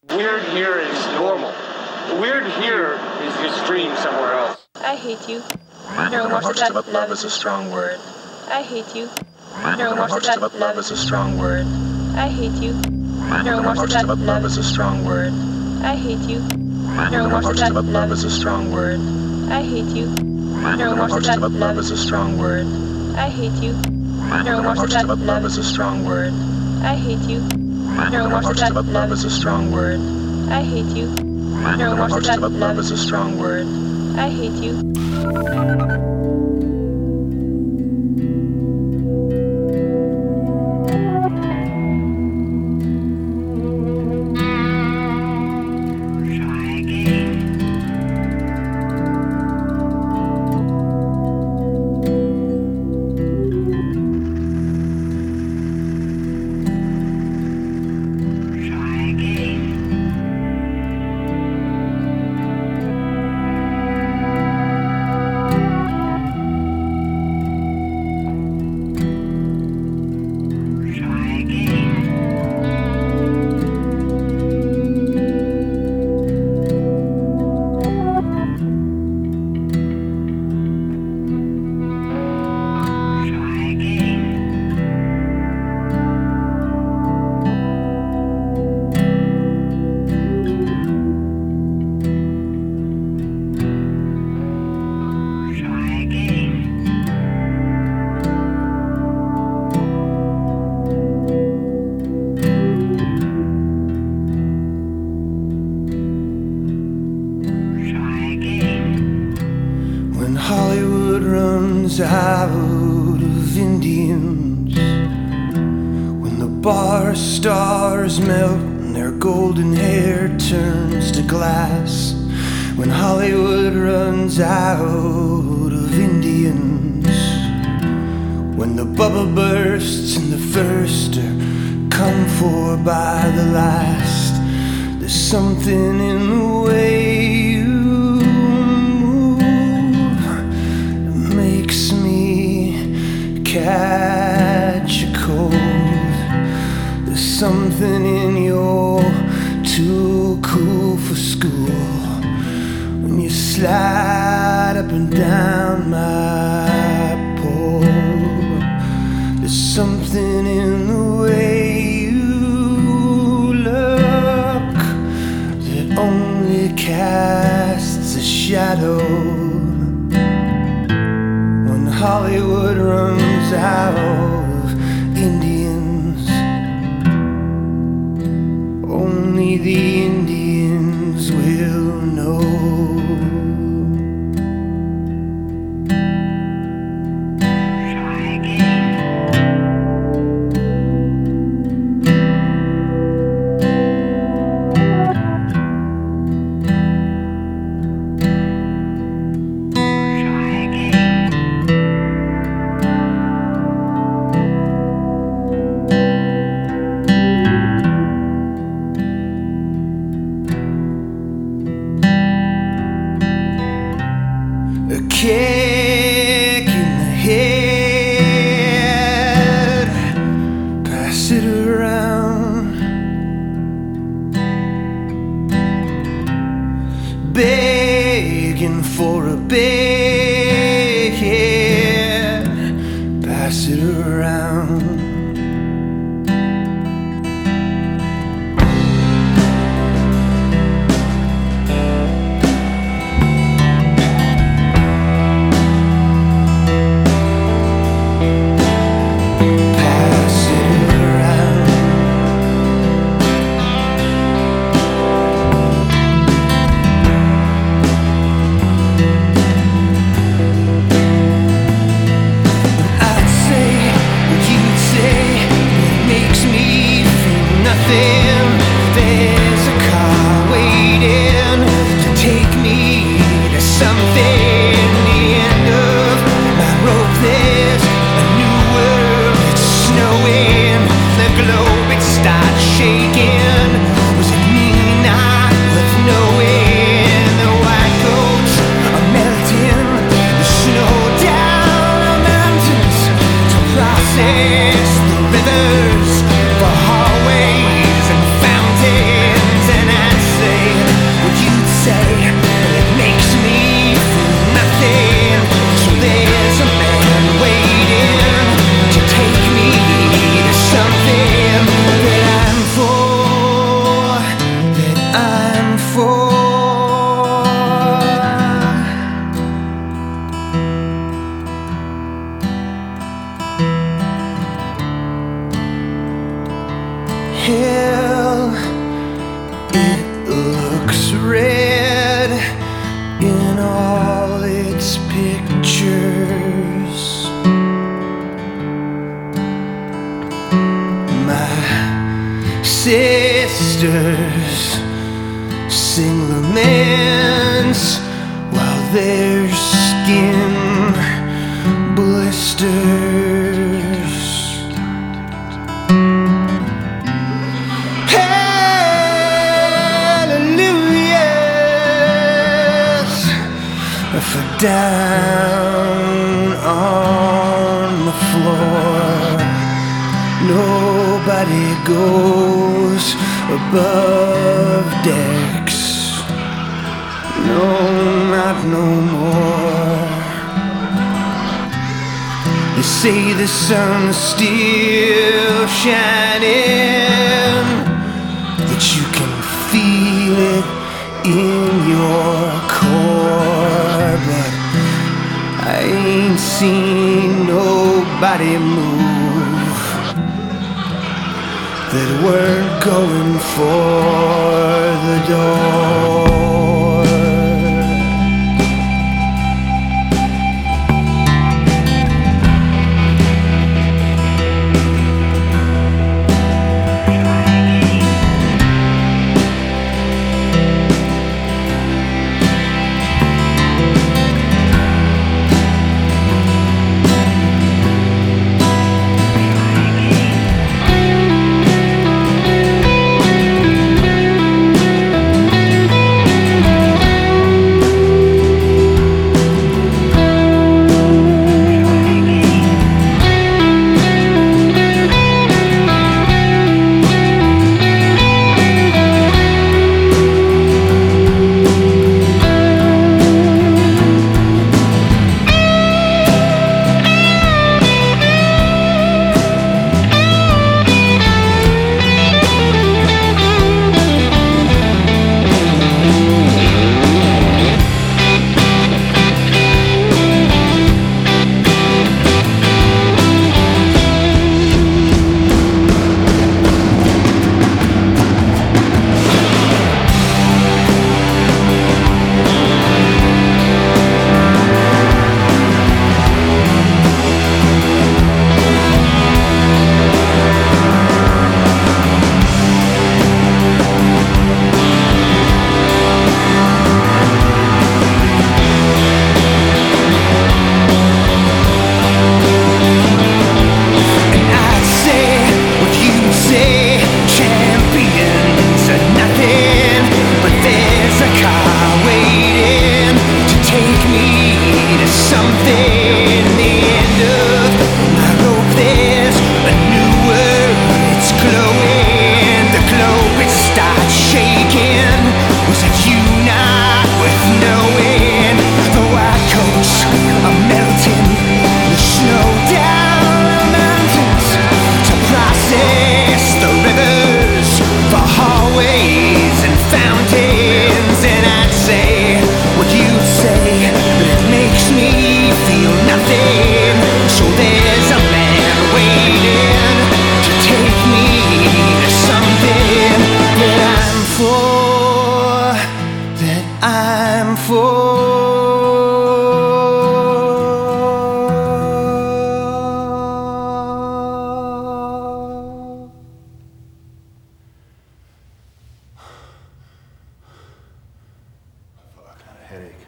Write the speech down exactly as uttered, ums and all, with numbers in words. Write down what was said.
Weird here is normal. Weird here is extreme somewhere else. I hate you. No more to love, love is a strong word. I hate you. No more to love, love is a strong word. I hate you. No more to love, love is a strong word. I hate you. No more to love, love is a strong word. I hate you. No more to love, love is a strong word. I hate you. No more to love, love is a strong word. I hate you. No more to love, love is a strong word. I hate you. No more to love, love is a strong word. I hate you. Hollywood runs out of Indians, when the bar stars melt and their golden hair turns to glass, when Hollywood runs out of Indians, when the bubble bursts and the first are come for by the last, there's something in the way you catch a cold. There's something in your too cool for school when you slide up and down my pole. There's something in the way you look that only casts a shadow. Hollywood runs out of Indians. Only the Indians will know. A kick in the head, pass it around, begging for a bed, pass it around. sing laments while their skin blisters. Hallelujahs for down on the floor. Nobody goes above decks. No, not no more. They say the sun's still shining, that you can feel it in your core, but I ain't seen nobody move that weren't going for the door. For